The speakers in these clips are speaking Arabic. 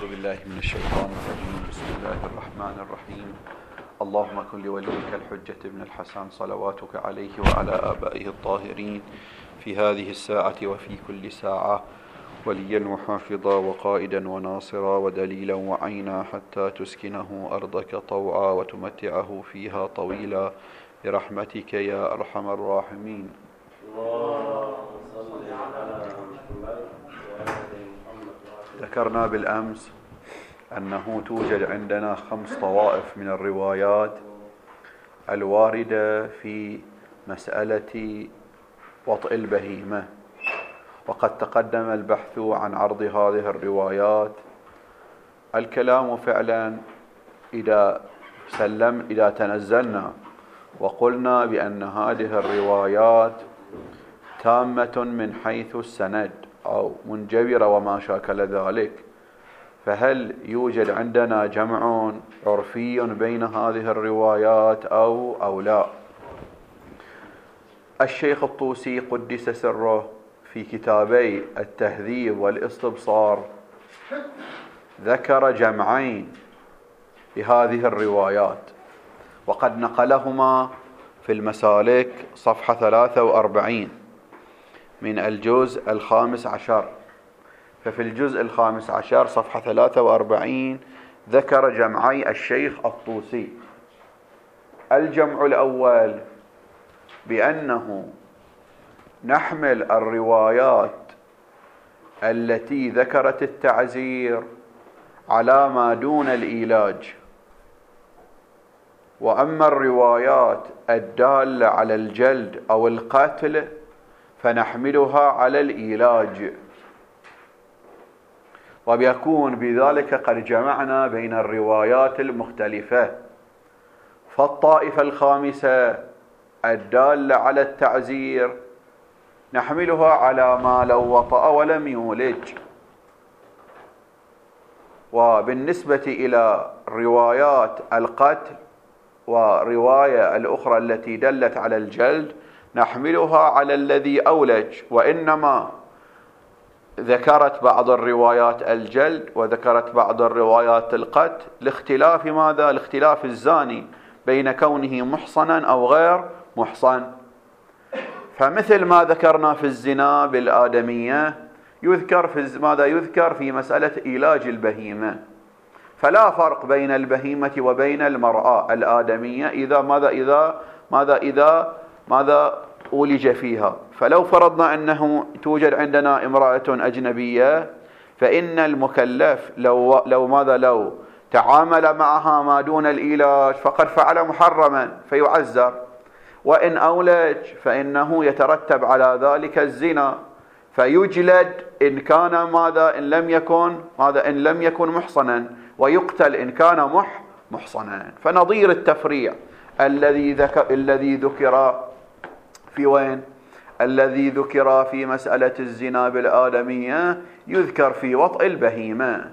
بالله من الشيطان الرجيم. بسم الله الرحمن الرحيم. اللهم كن لوليك الحجة بن الحسن صلواتك عليه وعلى آبائه الطاهرين في هذه الساعة وفي كل ساعة وليا وحافظا وقائدا وناصرا ودليلا وعينا حتى تسكنه أرضك طوعا وتمتعه فيها طويلا برحمتك يا أرحم الراحمين. ذكرنا بالأمس أنه توجد عندنا 5 طوائف من الروايات الواردة في مسألة وطئ البهيمة، وقد تقدم البحث عن عرض هذه الروايات. الكلام فعلا إذا تنزلنا وقلنا بأن هذه الروايات تامة من حيث السند أو منجبرة وما شاكل ذلك، فهل يوجد عندنا جمع عرفي بين هذه الروايات أو لا؟ الشيخ الطوسي قدس سره في كتابي التهذيب والاستبصار ذكر جمعين لهذه الروايات، وقد نقلهما في المسالك صفحة 43 من الجزء 15. ففي الجزء 15 صفحة 43 ذكر جمعي الشيخ الطوسي. الجمع الأول بأنه نحمل الروايات التي ذكرت التعزير على ما دون الإيلاج، وأما الروايات الدالة على الجلد أو القتل فنحملها على الإيلاج، وبيكون بذلك قد جمعنا بين الروايات المختلفة. فالطائفة الخامسة الدالة على التعزير نحملها على ما لو وطأ ولم يولج. وبالنسبة إلى روايات القتل ورواية الأخرى التي دلت على الجلد نحملها على الذي أولج، وإنما ذكرت بعض الروايات الجلد وذكرت بعض الروايات القتل لاختلاف ماذا؟ لاختلاف الزاني بين كونه محصنا أو غير محصن. فمثل ما ذكرنا في الزنا بالآدمية يذكر في ماذا؟ يذكر في مسألة إيلاج البهيمة. فلا فرق بين البهيمة وبين المرأة الآدمية إذا أولج فيها. فلو فرضنا أنه توجد عندنا امرأة أجنبية فإن المكلف لو تعامل معها ما دون الإيلاج فقد فعل محرما فيعزر، وإن أولج فإنه يترتب على ذلك الزنا فيجلد إن كان إن لم يكن محصنا، ويقتل إن كان محصنا. فنظير التفريع الذي ذكر في وين؟ الذي ذكر في مسألة الزنا بالآدمية يذكر في وطئ البهيمة.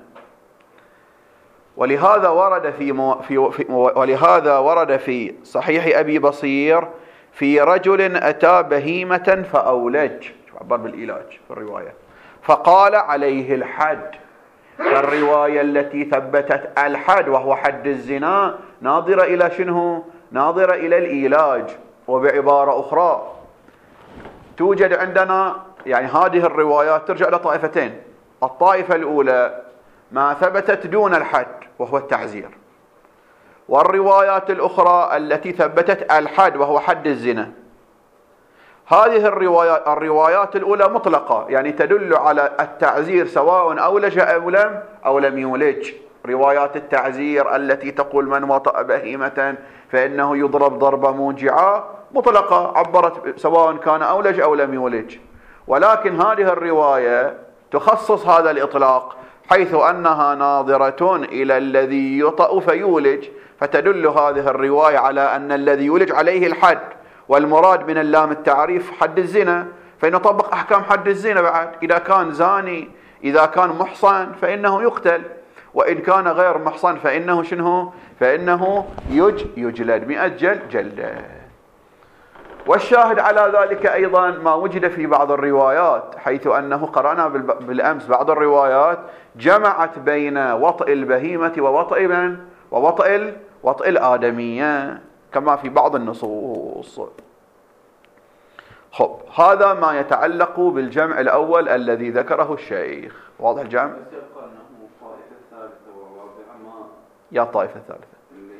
ولهذا ورد في صحيح أبي بصير في رجل أتى بهيمة فأولج، عبر بالإيلاج في الرواية، فقال عليه الحد. فالرواية التي ثبتت الحد وهو حد الزنا ناظرة إلى شنو؟ ناظرة إلى الإيلاج. وبعبارة أخرى توجد عندنا هذه الروايات ترجع إلى طائفتين. الطائفة الأولى ما ثبتت دون الحد وهو التعزير، والروايات الأخرى التي ثبتت الحد وهو حد الزنا. هذه الروايات الأولى مطلقة، تدل على التعزير سواء أولج أو لم يولج. روايات التعزير التي تقول من وطأ بهيمة فإنه يضرب ضربة موجعة مطلقة، عبرت سواء كان أولج أو لم يولج. ولكن هذه الرواية تخصص هذا الإطلاق حيث أنها ناظرة إلى الذي يطأ فيولج، فتدل هذه الرواية على أن الذي يولج عليه الحد، والمراد من اللام التعريف حد الزنا، فنطبق أحكام حد الزنا بعد. إذا كان زاني إذا كان محصن فإنه يقتل، وإن كان غير محصن فإنه شنو؟ فإنه يجلد 100 جلدة. والشاهد على ذلك أيضا ما وجد في بعض الروايات، حيث أنه قرأنا بالأمس بعض الروايات جمعت بين وطئ البهيمة ووطئ من؟ وطئ الآدمية كما في بعض النصوص. خب، هذا ما يتعلق بالجمع الأول الذي ذكره الشيخ. واضح الجمع؟ يا الطائفة الثالثة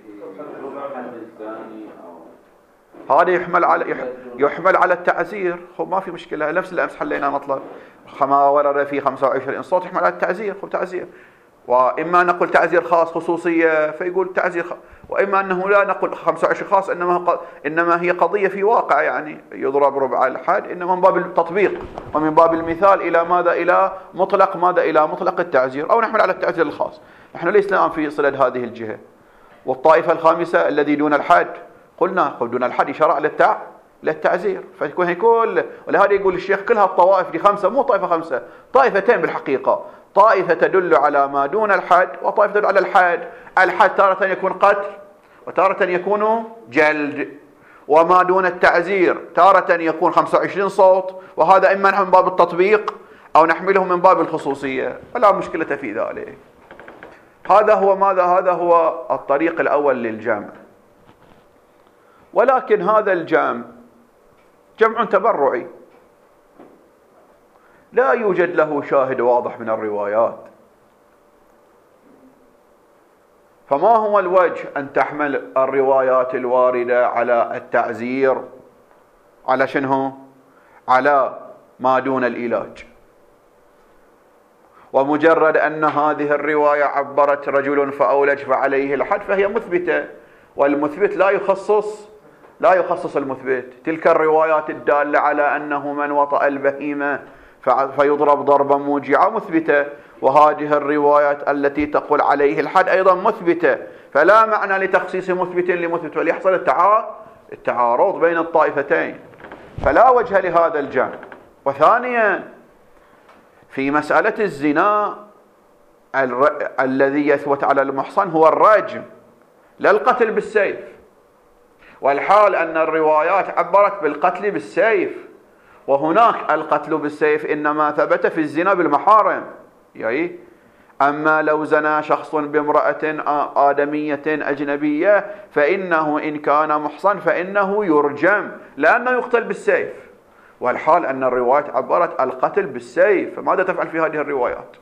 هذا يحمل على التعزير. خب ما في مشكلة، نفس الأمس حلينا مطلب ما ورد في 25 صوت يحمل على التعزير. خب تعزير، وإما نقول تعزير خاص خصوصية فيقول تعزير وإما أنه لا نقول 25 خاص إنما هي قضية في واقع، يعني يضرب ربع الحد، إنما من باب التطبيق ومن باب المثال إلى ماذا؟ إلى مطلق التعزير، أو نحمل على التعزير الخاص. نحن ليس الآن في صلة هذه الجهة. والطائفة الخامسة الذي دون الحد، قلنا دون الحد إشارة للتعزير، فيكون كل، ولهذا يقول الشيخ كل هالطوائف دي 5 مو طائفة 5، طائفتين بالحقيقة، طائفة تدل على ما دون الحد وطائفة تدل على الحد. الحد تارة يكون قتل وتارة يكون جلد، وما دون التعزير تارة يكون 25 صوت، وهذا إما نحن من باب التطبيق أو نحمله من باب الخصوصية، ولا مشكلة في ذلك. هذا هو ماذا؟ هذا هو الطريق الأول للجمع. ولكن هذا الجمع جمع تبرعي، لا يوجد له شاهد واضح من الروايات. فما هو الوجه أن تحمل الروايات الواردة على التعزير على شنو؟ على ما دون العلاج، ومجرد أن هذه الرواية عبرت رجل فأولج فعليه الحد فهي مثبتة، والمثبت لا يخصص المثبت. تلك الروايات الدالة على أنه من وطأ البهيمة فيضرب ضربا موجعة مثبتة، وهذه الروايات التي تقول عليه الحد أيضا مثبتة، فلا معنى لتخصيص مثبت لمثبت وليحصل التعارض بين الطائفتين، فلا وجه لهذا الجمع. وثانيا في مسألة الزنا الذي يثبت على المحصن هو الرجم لا القتل بالسيف، والحال أن الروايات عبرت بالقتل بالسيف، وهناك القتل بالسيف إنما ثبت في الزنا بالمحارم. يعني أما لو زنى شخص بامرأة آدمية أجنبية فإنه إن كان محصن فإنه يرجم لأنه يقتل بالسيف، والحال أن الروايات عبرت القتل بالسيف، فماذا تفعل في هذه الروايات؟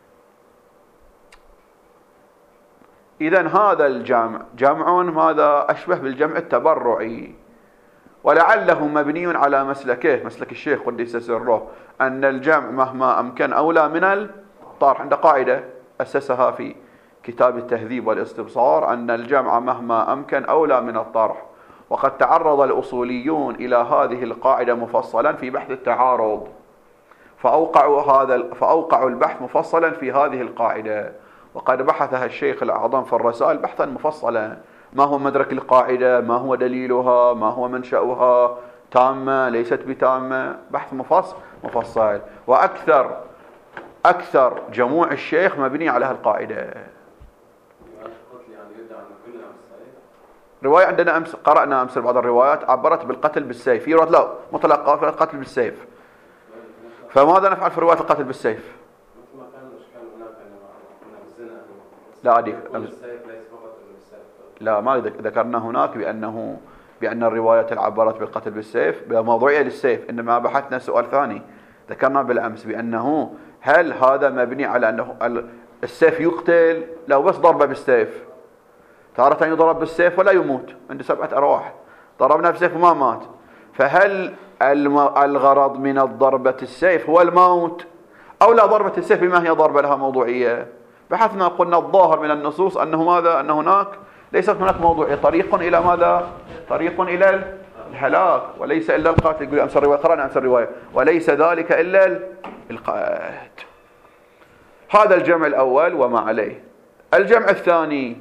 إذن هذا الجمع جمع ماذا؟ أشبه بالجمع التبرعي، ولعله مبني على مسلك الشيخ قدس سره، أن الجمع مهما أمكن أولى من الطرح. عند قاعدة أسسها في كتاب التهذيب والاستبصار أن الجمع مهما أمكن أولى من الطرح، وقد تعرض الأصوليون إلى هذه القاعدة مفصلا في بحث التعارض، فأوقعوا البحث مفصلا في هذه القاعدة، وقد بحثها الشيخ الأعظم في الرسائل بحثا مفصلا. ما هو مدرك القاعدة، ما هو دليلها، ما هو منشأها، تامة ليست بتامة، بحث مفصل. وأكثر جموع الشيخ مبني على هالقاعدة. رواية عندنا أمس قرأنا أمس بعض الروايات عبرت بالقتل بالسيف، في روايات لا مطلقة في القتل بالسيف، فماذا نفعل في رواية القتل بالسيف؟ لا ما ذكرنا هناك بأن الروايات عبرت بالقتل بالسيف بموضوعية للسيف، إنما بحثنا سؤال ثاني ذكرنا بالأمس بأنه هل هذا مبني على أنه السيف يقتل لو بس ضربه بالسيف، تارة يضرب بالسيف ولا يموت، عنده 7 أرواح، ضربنا بالسيف وما مات، فهل الغرض من الضربة السيف هو الموت أو لا ضربة السيف بما هي ضربة لها موضوعية؟ بحثنا قلنا الظاهر من النصوص أنه ماذا؟ أن هناك ليست هناك موضوعية، طريق إلى ماذا؟ طريق إلى الهلاك وليس إلا القاتل. يقول أمس الرواية قرأنا أمس الرواية وليس ذلك إلا القاتل. هذا الجمع الأول وما عليه. الجمع الثاني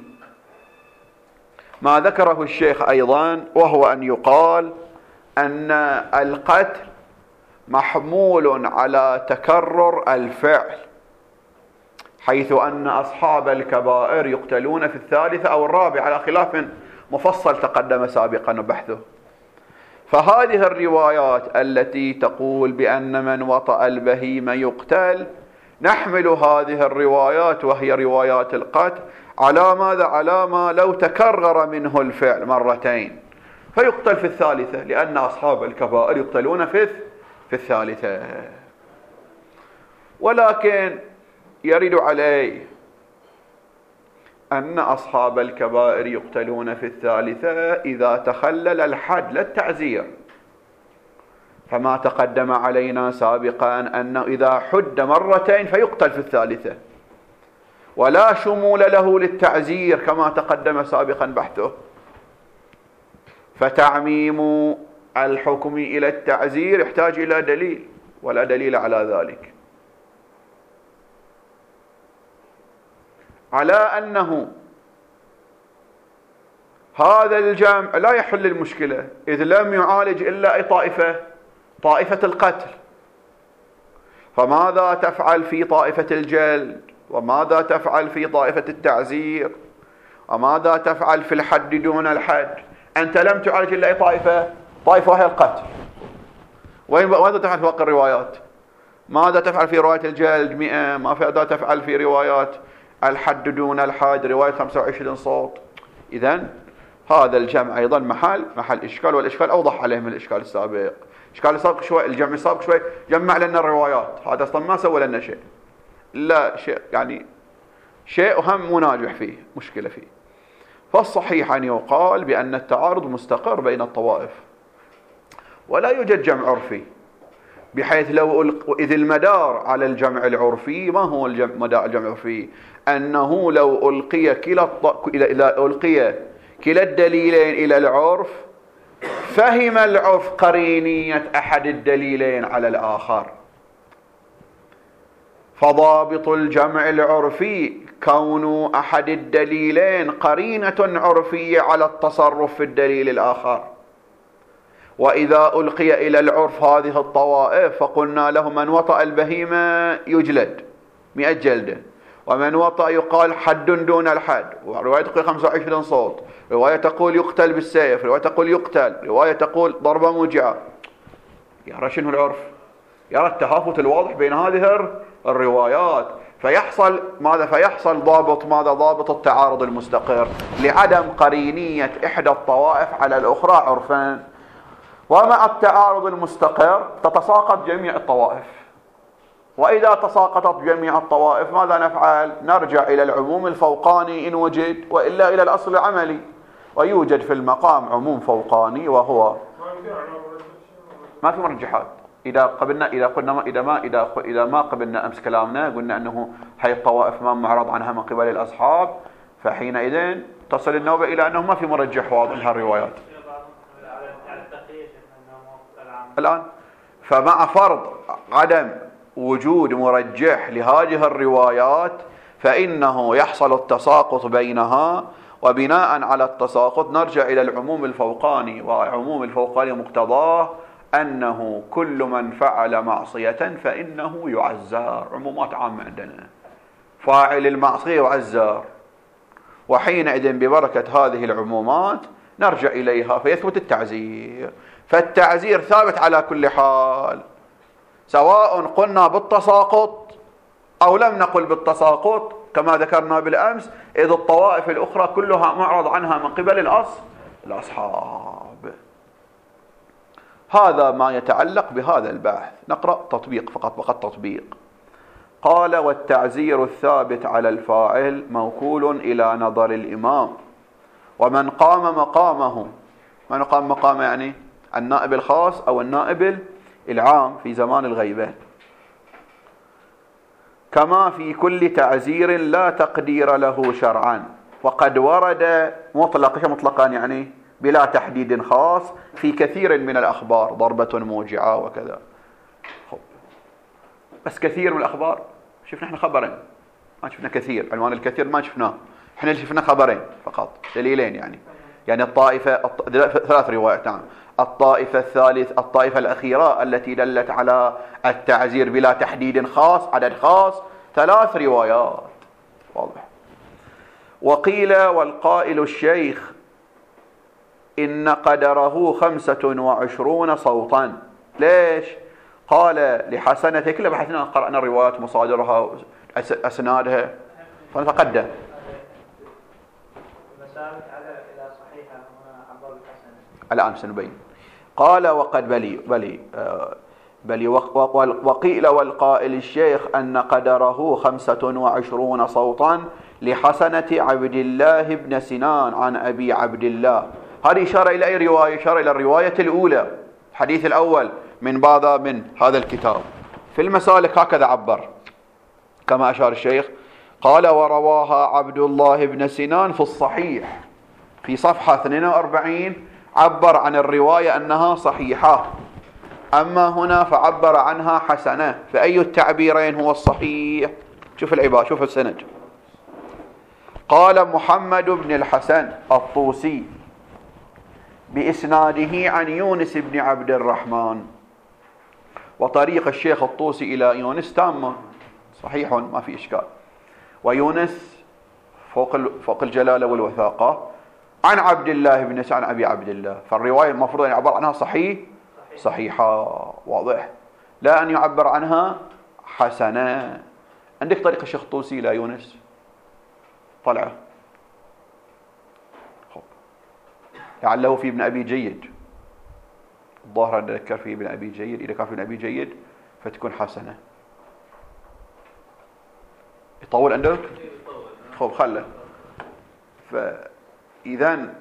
ما ذكره الشيخ أيضا، وهو أن يقال أن القتل محمول على تكرر الفعل، حيث أن أصحاب الكبائر يقتلون في 3 أو 4 على خلاف مفصل تقدم سابقا بحثه. فهذه الروايات التي تقول بأن من وطأ البهيمة يقتل، نحمل هذه الروايات وهي روايات القتل على ماذا؟ على ما لو تكرر منه الفعل مرتين فيقتل في الثالثة، لأن أصحاب الكبائر يقتلون في الثالثة. ولكن يرد عليه أن أصحاب الكبائر يقتلون في الثالثة إذا تخلل الحد لا التعزير، فما تقدم علينا سابقا أنه إذا حد مرتين فيقتل في الثالثة، ولا شمول له للتعزير كما تقدم سابقا بحثه، فتعميم الحكم إلى التعزير يحتاج إلى دليل، ولا دليل على ذلك، على أنه هذا الجمع لا يحل المشكلة، إذ لم يعالج إلا أي طائفة القتل. فماذا تفعل في طائفة الجلد؟ وماذا تفعل في طائفة التعزير؟ وماذا تفعل في الحد دون الحد؟ أنت لم تعالج إلا أي طائفة وهي القتل. وماذا تفعل في باقي الروايات؟ ماذا تفعل في رواية الجلد 100؟ ماذا تفعل في روايات الحد دون الحد، رواية 25 صوت؟ إذن هذا الجمع أيضا محل إشكال، والإشكال أوضح عليه من الإشكال السابق. الإشكال السابق شوي، الجمع السابق شوي جمع لنا الروايات، هذا أصلا ما سوى لنا شيء، لا شيء يعني شيء هم مناجح فيه، مشكلة فيه. فالصحيح أن يقال بأن التعارض مستقر بين الطوائف، ولا يوجد جمع عرفي، بحيث إذ المدار على الجمع العرفي. ما هو مدار الجمع العرفي؟ أنه لو ألقي كلا الدليلين إلى العرف فهم العرف قرينية أحد الدليلين على الآخر. فضابط الجمع العرفي كون أحد الدليلين قرينة عرفية على التصرف في الدليل الآخر. وإذا ألقي إلى العرف هذه الطوائف فقلنا له من وطأ البهيمة يجلد 100 جلدة، ومن وطأ يقال حد دون الحد، ورواية تقول 25 صوت، رواية تقول يقتل بالسيف، رواية تقول يقتل، رواية تقول ضربة موجعة. يرى شنو العرف؟ يرى التهافت الواضح بين هذه الروايات، فيحصل ماذا؟ فيحصل ضابط التعارض المستقر لعدم قرينية إحدى الطوائف على الأخرى عرفا. ومع التعارض المستقر تتساقط جميع الطوائف، وإذا تساقطت جميع الطوائف ماذا نفعل؟ نرجع إلى العموم الفوقاني إن وجد، وإلا إلى الأصل العملي. ويوجد في المقام عموم فوقاني وهو ما في مرجحات. إذا ما قبلنا أمس كلامنا قلنا أنه هاي الطوائف ما معرض عنها من قبل الأصحاب، فحينئذ تصل النوبة إلى أنه ما في مرجح واضح لها الروايات الآن. فمع فرض عدم وجود مرجح لهذه الروايات فإنه يحصل التساقط بينها، وبناء على التساقط نرجع إلى العموم الفوقاني، وعموم الفوقاني مقتضاه أنه كل من فعل معصية فإنه يعزر. عمومات عامة عندنا، فاعل المعصية يعزر، وحينئذ ببركة هذه العمومات نرجع إليها فيثبت التعزير. فالتعزير ثابت على كل حال، سواء قلنا بالتساقط أو لم نقل بالتساقط كما ذكرنا بالأمس، إذ الطوائف الأخرى كلها معرض عنها من قبل الأصحاب. هذا ما يتعلق بهذا البحث. نقرأ تطبيق فقط تطبيق. قال: والتعزير الثابت على الفاعل موكول إلى نظر الإمام، ومن قام مقامه. من قام مقامه يعني النائب الخاص أو النائب العام في زمان الغيبة، كما في كل تعزير لا تقدير له شرعا. وقد ورد مطلقا يعني بلا تحديد خاص في كثير من الأخبار، ضربة موجعة وكذا. بس كثير من الأخبار شفنا احنا خبرين، ما شفنا كثير. عنوان الكثير ما شفناه، احنا اللي شفنا خبرين فقط، دليلين يعني الطائفة 3 روايات. نعم، الطائفة الأخيرة التي دلت على التعزير بلا تحديد خاص، عدد خاص، 3 روايات واضح. وقيل: والقائل الشيخ إن قدره 25 صوتا. ليش؟ قال لحسنة، كله بحثنا قرأنا الروايات مصادرها أسنادها فنتقدم. الآن سنبين. قال وقد بلي وقيل والقائل الشيخ أن قدره 25 صوتا لحسنة عبد الله بن سنان عن أبي عبد الله. هذه إشارة إلى أي رواية؟ إشارة إلى الرواية الأولى، الحديث الأول من هذا الكتاب. في المسالك هكذا عبر كما أشار الشيخ، قال ورواها عبد الله بن سنان في الصحيح في صفحة 42، عبر عن الرواية أنها صحيحة، أما هنا فعبر عنها حسنة. فأي التعبيرين هو الصحيح؟ شوف العبارة، شوف السند. قال محمد بن الحسن الطوسي بإسناده عن يونس بن عبد الرحمن، وطريق الشيخ الطوسي إلى يونس تامة صحيح ما في إشكال، ويونس فوق الجلالة والوثاقة، عن عبد الله بن سعد عن أبي عبد الله. فالرواية المفروض أن يعبر عنها صحيحة، واضح، لا أن يعبر عنها حسنة. عندك طريق الشيخ الطوسي إلى يونس، طلعه لعله في ابن أبي جيد، الظاهر أن أذكر في ابن أبي جيد، إذا كان في ابن أبي جيد فتكون حسنة. يطول عندك؟ خب خله. فإذا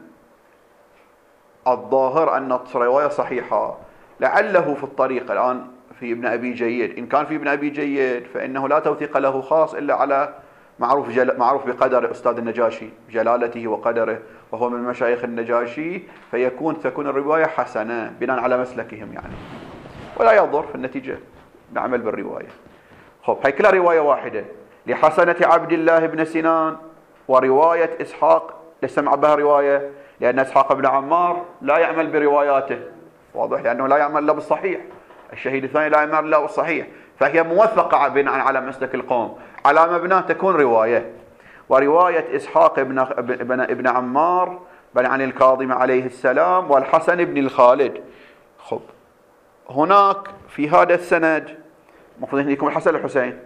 الظاهر أن الرواية صحيحة، لعله في الطريق الآن في ابن أبي جيد. إن كان في ابن أبي جيد فإنه لا توثيق له خاص إلا على معروف بقدر أستاذ النجاشي، جلالته وقدره، وهو من مشايخ النجاشي، تكون الرواية حسنة بناء على مسلكهم يعني، ولا يضر في النتيجة نعمل بالرواية. هي كلها رواية واحدة لحسنة عبد الله بن سنان، ورواية إسحاق ليس سمع بها رواية، لأن إسحاق بن عمار لا يعمل برواياته، واضح، لأنه لا يعمل إلا بالصحيح. الشهيد الثاني لا يعمل إلا بالصحيح، فهي موثقة بناء على مسلك القوم، على مبناه تكون رواية. ورواية إسحاق ابن عمار بل عن الكاظم عليه السلام والحسن بن الخالد. خب هناك في هذا السند المفروض أن يكون الحسن الحسين،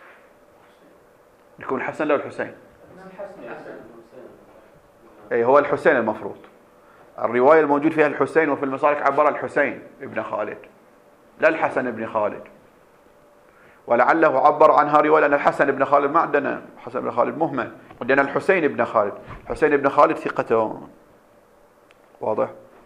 يكون الحسن لا الحسين، أي هو الحسين المفروض. الرواية الموجود فيها الحسين، وفي المسالك عبر الحسين ابن خالد لا الحسن ابن خالد، ولعله عبر عنها رواية لأن الحسن ابن خالد ما عندنا، الحسن ابن خالد مهمل، عندنا الحسين ابن خالد. الحسين ابن خالد ثقته، واضح.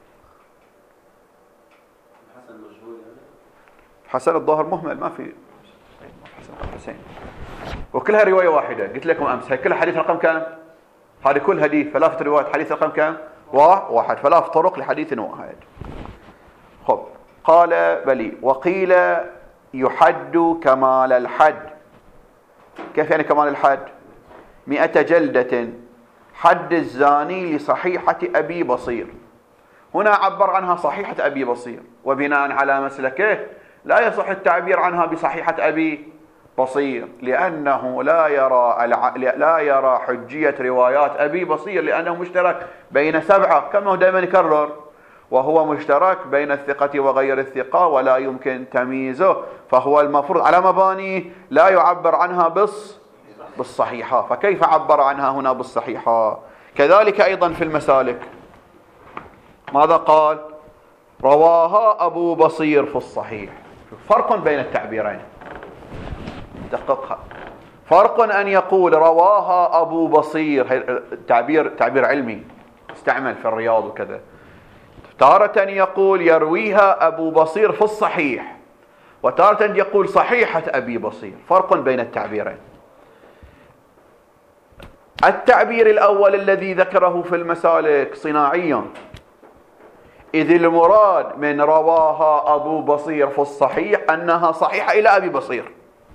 حسن الظاهر مهمل، ما في حسين، وكلها رواية واحدة. قلت لكم أمس هي كلها حديث رقم كم؟ هذه كل حديث 3 روايات، حديث رقم كم؟ واحد، 3 طرق لحديث واحد. خب قال بلي وقيل يحد كمال الحد. كيف يعني كمال الحد؟ 100 جلدة حد الزاني لصحيحة أبي بصير. هنا عبر عنها صحيحة أبي بصير، وبناء على مسلكه لا يصح التعبير عنها بصحيحة أبي بصير، لأنه لا يرى حجية روايات أبي بصير، لأنه مشترك بين 7 كما هو دائما يكرر، وهو مشترك بين الثقة وغير الثقة ولا يمكن تمييزه، فهو المفروض على مبانيه لا يعبر عنها بالصحيحة، فكيف عبر عنها هنا بالصحيحة؟ كذلك أيضا في المسالك ماذا قال؟ رواها أبو بصير في الصحيح. فرق بين التعبيرين، دققها، فرق أن يقول رواها أبو بصير، تعبير علمي استعمل في الرياض وكذا، تارة يقول يرويها أبو بصير في الصحيح، وتارة يقول صحيحة أبي بصير. فرق بين التعبيرين. التعبير الأول الذي ذكره في المسالك صناعي، إذ المراد من رواها أبو بصير في الصحيح أنها صحيحة إلى أبي بصير،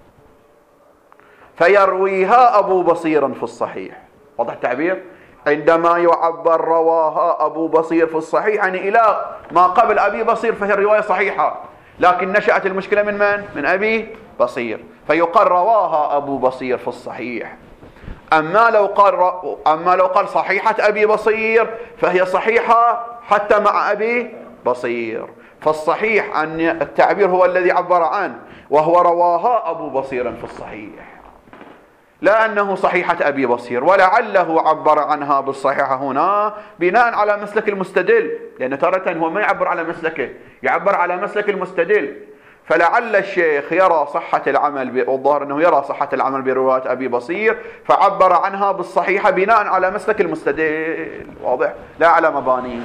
فيرويها أبو بصير في الصحيح. واضح التعبير؟ عندما يعبر رواها أبو بصير في الصحيح يعني إلى ما قبل أبي بصير، فهي الرواية صحيحة، لكن نشأت المشكلة من من؟ من أبي بصير، فيقال رواها أبو بصير في الصحيح. أما لو قال صحيحة أبي بصير فهي صحيحة حتى مع أبي بصير. فالصحيح أن التعبير هو الذي عبر عنه، وهو رواها أبو بصير في الصحيح، لا أنه صحيحة أبي بصير، ولعله عبر عنها بالصحيحة هنا بناء على مسلك المستدل، لأن تارة هو ما يعبر على مسلكه، يعبر على مسلك المستدل. فلعل الشيخ يرى صحة العمل، والظاهر أنه يرى صحة العمل برواية أبي بصير، فعبر عنها بالصحيحة بناء على مسلك المستدل، واضح، لا على مباني.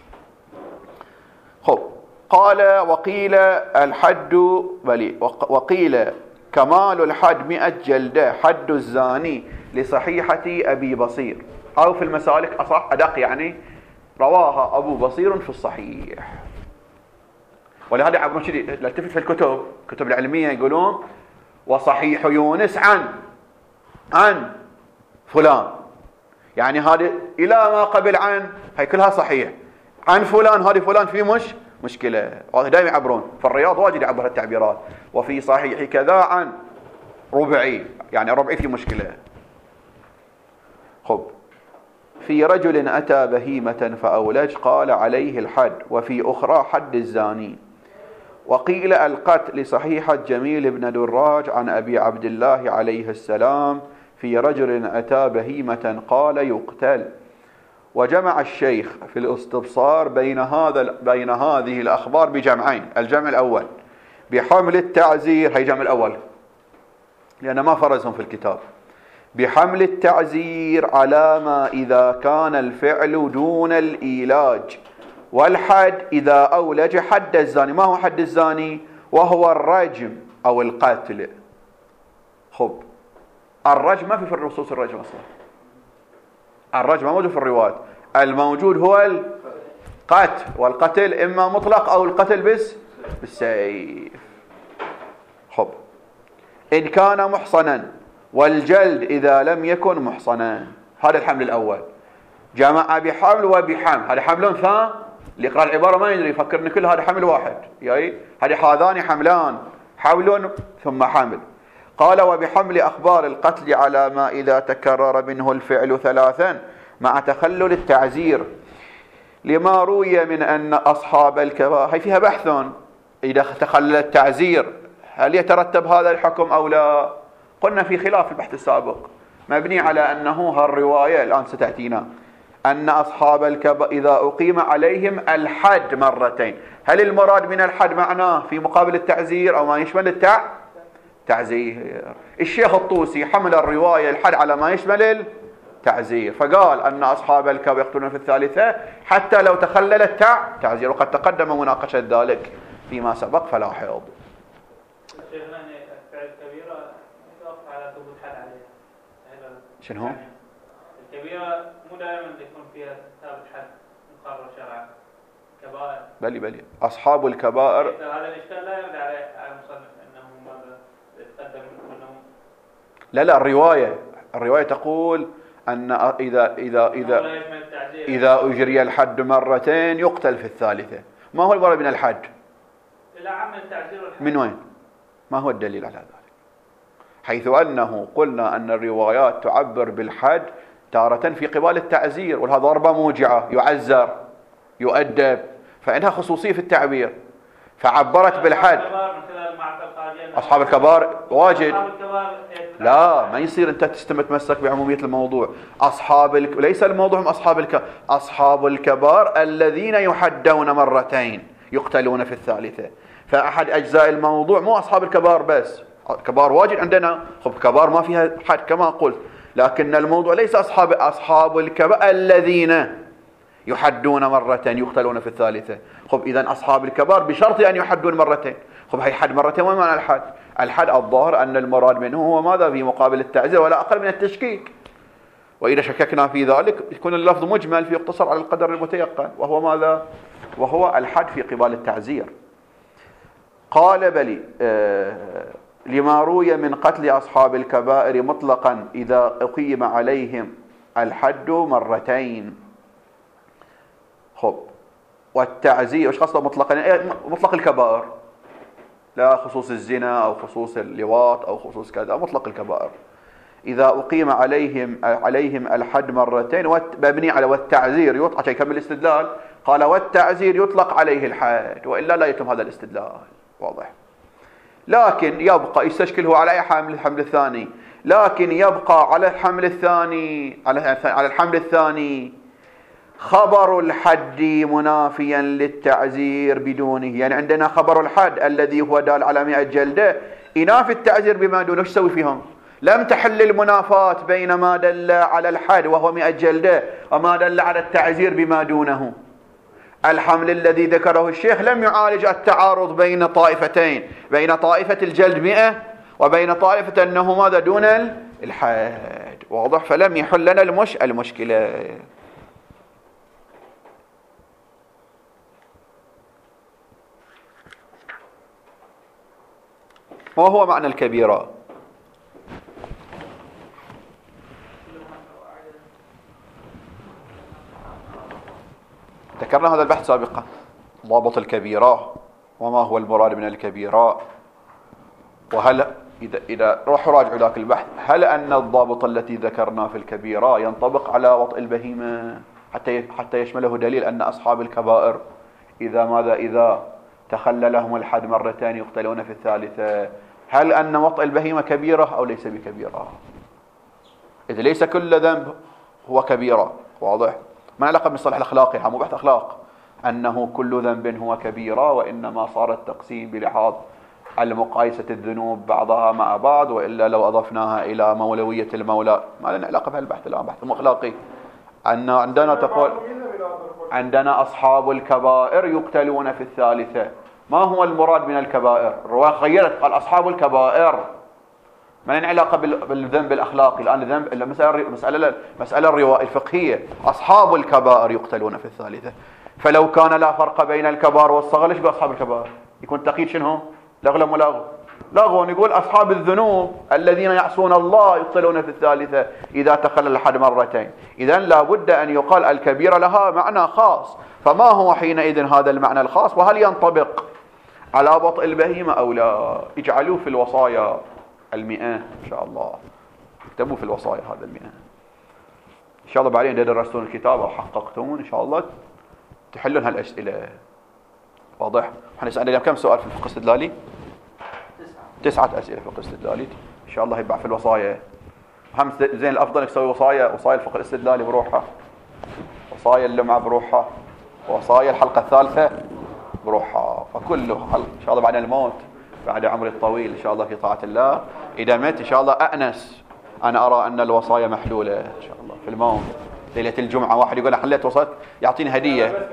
خب، قال وقيل الحد بلي، وقيل كمال الحد 100 جلدة حد الزاني لصحيحة أبي بصير، أو في المسالك أصح أدق، يعني رواها أبو بصير في الصحيح. ولهذا يعبرون شديد، التفت في الكتب العلمية يقولون وصحيح يونس عن فلان، يعني هذه إلى ما قبل عن هي كلها صحيح، عن فلان هذه فلان في مشكلة. وهذا دائما يعبرون في الرياض، واجد يعبر التعبيرات، وفي صحيح كذا عن ربعي، يعني ربعي في مشكلة. خب، في رجل أتى بهيمة فأولج قال عليه الحد، وفي أخرى حد الزاني. وقيل القتل لصحيحة جميل بن دراج عن أبي عبد الله عليه السلام في رجل أتى بهيمة قال يقتل. وجمع الشيخ في الاستبصار بين هذه الأخبار بجمعين. الجمع الأول بحمل التعزير، هي جمع الأول لأن ما فرزهم في الكتاب، بحمل التعزير على ما إذا كان الفعل دون الإيلاج، والحد إذا أولج حد الزاني. ما هو حد الزاني؟ وهو الرجم أو القتل. خب، الرجم ما في النصوص الرجم أصلا، الرجم موجود في الروايات، الموجود هو القتل، والقتل إما مطلق أو القتل بالسيف. خب، إن كان محصنا، والجلد إذا لم يكن محصنا. هذا الحمل الأول، جمع بحمل وبحمل، هذا حمل ثاني، اللي يقرأ العبارة ما يدري يفكر ان كل هذا حمل واحد، يعني هذان حملان، حول ثم حمل. قال وبحمل أخبار القتل على ما إذا تكرر منه الفعل ثلاثا مع تخلل التعزير، لما روي من أن أصحاب الكبائر، هي فيها بحث، إذا تخلل التعزير هل يترتب هذا الحكم أو لا؟ قلنا في خلاف البحث السابق، مبني على أنه هالرواية الآن ستأتينا أن أصحاب الكبائر إذا أقيم عليهم الحد مرتين. هل المراد من الحد معناه في مقابل التعزير أو ما يشمل التعزير؟ الشيخ الطوسي حمل الرواية الحد على ما يشمل التعزير، فقال أن أصحاب الكبائر يقتلون في الثالثة حتى لو تخلل التعزير، وقد تقدم مناقشة ذلك فيما سبق فلا حيض. شنو؟ الكبيرة مو دائما يكون فيها ثابت حد مقرر شرعا. كبائر بلي أصحاب الكبائر، هذا الإشكال لا يرد على المصنف أنه ماذا يتقدم أنه لا الرواية تقول أن إذا أجري الحد مرتين يقتل في الثالثة. ما هو المراد من الحد؟ إلى عمل التعزير والحد. من وين؟ ما هو الدليل على ذلك؟ حيث أنه قلنا أن الروايات تعبر بالحد تارة في قبال التعزير، ولها ضربة موجعة، يعزر يؤدب، فإنها خصوصية في التعبير، فعبرت بالحد. أصحاب الكبار واجد، لا ما يصير أنت تتمسك بعمومية الموضوع. ليس الموضوع هم أصحاب الكبار الذين يحدون مرتين يقتلون في الثالثة. فأحد أجزاء الموضوع مو أصحاب الكبار بس، كبار واجد عندنا، خب كبار ما فيها حد كما قلت، لكن الموضوع ليس أصحاب الكبائر الذين يحدون مرتين يقتلون في الثالثة. خب إذن أصحاب الكبائر بشرط أن يحدون مرتين. خب هي حد مرتين، وما معنى الحد؟ الحد الظاهر أن المراد منه هو ماذا؟ في مقابل التعزير ولا أقل من التشكيك، وإذا شككنا في ذلك يكون اللفظ مجمل في يقتصر على القدر المتيقن، وهو ماذا؟ وهو الحد في قبال التعزير. قال بلي لما روي من قتل أصحاب الكبائر مطلقا إذا أقيم عليهم الحد مرتين. خب، والتعزير وش قصده مطلقا؟ مطلق الكبائر، لا خصوص الزنا أو خصوص اللواط أو خصوص كذا، مطلق الكبائر. إذا أقيم عليهم الحد مرتين، مبني على والتعزير يطلع عشان يكمل الاستدلال، قال والتعزير يطلق عليه الحد، وإلا لا يتم هذا الاستدلال. واضح. لكن يبقى يستشكل هو على أي حمل؟ الحمل الثاني. لكن يبقى على الحمل الثاني، على الحمل الثاني خبر الحد منافيا للتعزير بدونه. يعني عندنا خبر الحد الذي هو دال على 100 جلدة ينافي التعزير بما دونه. ايش تسوي فيهم؟ لم تحل المنافاة بين ما دل على الحد وهو 100 جلدة وما دل على التعزير بما دونه. الحمل الذي ذكره الشيخ لم يعالج التعارض بين طائفتين، بين طائفة الجلد 100 وبين طائفة أنه ماذا دون الحد. واضح. فلم يحل لنا المشكلة. ما هو معنى الكبيرة؟ ذكرنا هذا البحث سابقا. ضابط الكبيرة وما هو المراد من الكبيرة، وهل إذا روحوا راجعوا ذاك البحث، هل أن الضابط التي ذكرنا في الكبيرة ينطبق على وطئ البهيمة حتى يشمله دليل أن أصحاب الكبائر إذا تخلى لهم الحد مرتين يقتلون في الثالثة؟ هل أن وطئ البهيمة كبيرة أو ليس بكبيرة؟ إذا ليس كل ذنب هو كبيرة. واضح. ما علاقة بالمصطلح الأخلاقي، مو بحث أخلاق أنه كل ذنب هو كبيرة، وإنما صار التقسيم بلحاظ المقايسة الذنوب بعضها مع بعض، وإلا لو أضفناها إلى مولوية المولى ما لنا علاقة بهالبحث الآن. بحث أخلاقي أن عندنا تقول عندنا أصحاب الكبائر يقتلون في الثالثة. ما هو المراد من الكبائر؟ الرواية غيرت، قال أصحاب الكبائر. ما لنا علاقة بالذنب الأخلاقي الآن. الذنب مسألة الرواية الفقهية. أصحاب الكبائر يقتلون في الثالثة. فلو كان لا فرق بين الكبائر والصغر، ليش بأصحاب الكبائر؟ يكون تقييد شنو؟ لغو ملاغو. لغو يقول أصحاب الذنوب الذين يعصون الله يقتلون في الثالثة إذا تخلى الحد مرتين. إذن لا بد أن يقال الكبيرة لها معنى خاص. فما هو حينئذ هذا المعنى الخاص؟ وهل ينطبق على وطئ البهيمة أو لا؟ اجعلوه في الوصايا 100 إن شاء الله. اكتبوا في الوصايا هذا 100 إن شاء الله. بعدين إذا درستون الكتاب أو حققتون إن شاء الله تحلون هالأسئلة. واضح. احنا سألنا كم سؤال في الفقه الاستدلالي؟ 9 أسئلة في الفقه الاستدلالي. إن شاء الله يبع في الوصايا. هم زين الأفضل انك تسوي وصايا الفقه الاستدلالي بروحها، وصايا اللمعة بروحها، وصايا الحلقة الثالثة بروحها. فكله حلقة إن شاء الله بعد الموت، بعد عمري الطويل إن شاء الله في طاعة الله، إذا مت إن شاء الله أأنس أنا أرى أن الوصايا محلولة إن شاء الله في الموت. ليلة الجمعة واحد يقول خليت وصلت يعطيني هدية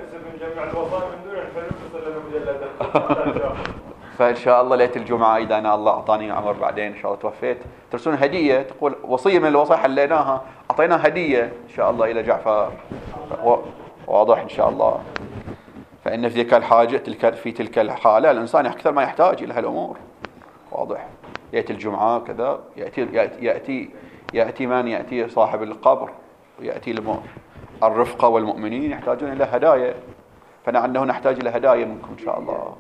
فإن شاء الله ليلة الجمعة إذا أنا الله أعطاني عمر بعدين إن شاء الله توفيت ترسلون هدية تقول وصية من الوصايا حليناها، أعطينا هدية إن شاء الله إلى جعفر. واضح إن شاء الله. فإن في تلك الحاجة في تلك الحالة الإنسان أكثر ما يحتاج إلى هالأمور. واضح. يأتي الجمعة كذا يأتي من يأتي صاحب القبر ويأتي الرفقة والمؤمنين يحتاجون إلى هدايا، فنحن نحتاج إلى هدايا منكم إن شاء الله.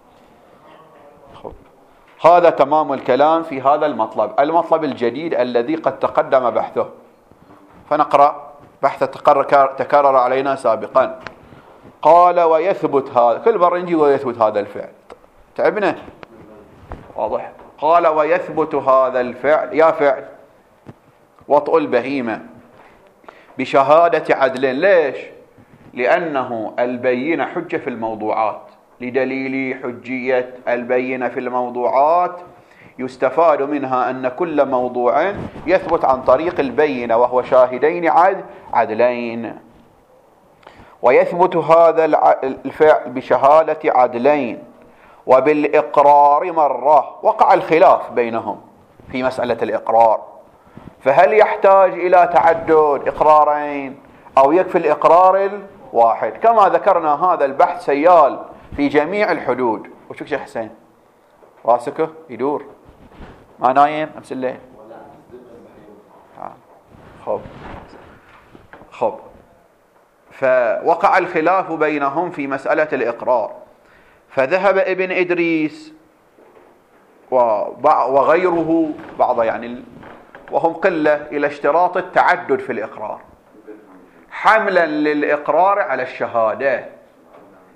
هذا تمام الكلام في هذا المطلب الجديد الذي قد تقدم بحثه. فنقرأ بحث تكرر علينا سابقا. قال ويثبت هذا، كل مرة نجي ويثبت هذا الفعل تعبنا. واضح. قال ويثبت هذا الفعل، يا فعل وطء البهيمة بشهادة عدل. ليش؟ لأنه البينة حجة في الموضوعات. لدليل حجية البينة في الموضوعات يستفاد منها أن كل موضوع يثبت عن طريق البينة وهو شاهدين عدلين. ويثبت هذا الفعل بشهادة عدلين وبالإقرار مرة. وقع الخلاف بينهم في مسألة الإقرار، فهل يحتاج إلى تعدد إقرارين أو يكفي الإقرار الواحد؟ كما ذكرنا هذا البحث سيال في جميع الحدود. وشوف شيخ حسين راسكه يدور ما نايم أمس الليل. خب فوقع الخلاف بينهم في مسألة الإقرار، فذهب ابن إدريس وغيره بعض يعني وهم قلة إلى اشتراط التعدد في الإقرار حملا للإقرار على الشهادة.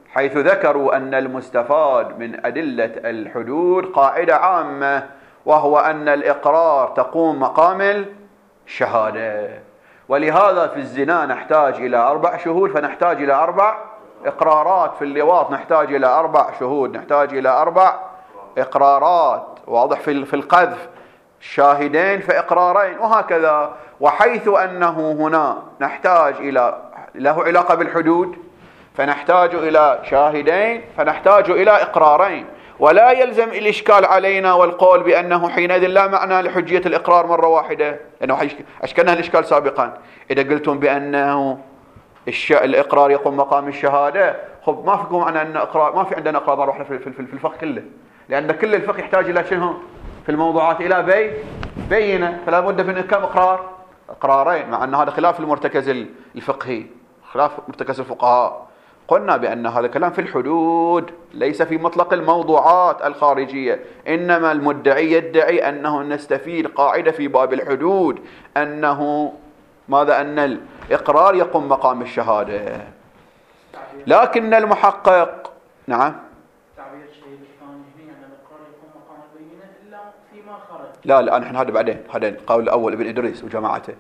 حيث ذكروا أن المستفاد من أدلة الحدود قاعدة عامة، وهو أن الإقرار تقوم مقام الشهادة. ولهذا في الزنا نحتاج إلى 4 شهود، فنحتاج إلى 4 إقرارات. في اللواط نحتاج إلى 4 شهود، نحتاج إلى 4 إقرارات. واضح؟ في القذف شاهدين فإقرارين، وهكذا. وحيث أنه هنا نحتاج إلى له علاقة بالحدود، فنحتاج إلى شاهدين، فنحتاج إلى إقرارين. ولا يلزم الإشكال علينا والقول بأنه حينئذ لا معنى لحجية الإقرار مرة واحدة، لأنه أشكلنا الإشكال سابقا. إذا قلتم بأنه الإقرار يقوم مقام الشهادة، خب ما فيكم معنى أن إقرار، ما في عندنا إقرار مرة واحدة في الفقه كله، لأن كل الفقه يحتاج إلى شنو في الموضوعات؟ إلى بينة. فلا بد من كم إقرارين، مع أن هذا خلاف المرتكز الفقهي، خلاف مرتكز الفقهاء. قلنا بأن هذا كلام في الحدود، ليس في مطلق الموضوعات الخارجية. إنما المدعي يدعي أنه نستفيد قاعدة في باب الحدود، أنه ماذا؟ أن الإقرار يقوم مقام الشهادة. لكن المحقق نعم تعبير الشيء الثاني أن الإقرار يقوم مقام البينة إلا فيما خرج. لا نحن هذا بعدين، هذا القول الأول ابن إدريس وجماعته.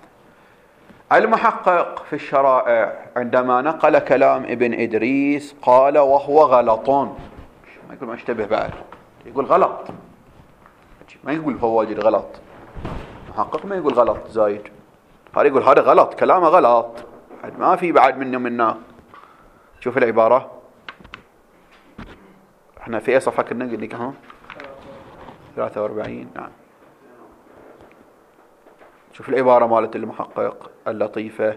المحقق في الشرائع عندما نقل كلام ابن إدريس قال وهو غلط، ما يقول ما اشتبه بعد، يقول غلط، ما يقول هو واجد غلط. محقق ما يقول غلط زايد، هذا يقول هذا غلط، كلامه غلط، ما في بعد منا. شوف العبارة، احنا في اي صفحة كنا نقول لك؟ 43. نعم. شوف العبارة مالت المحقق اللطيفة،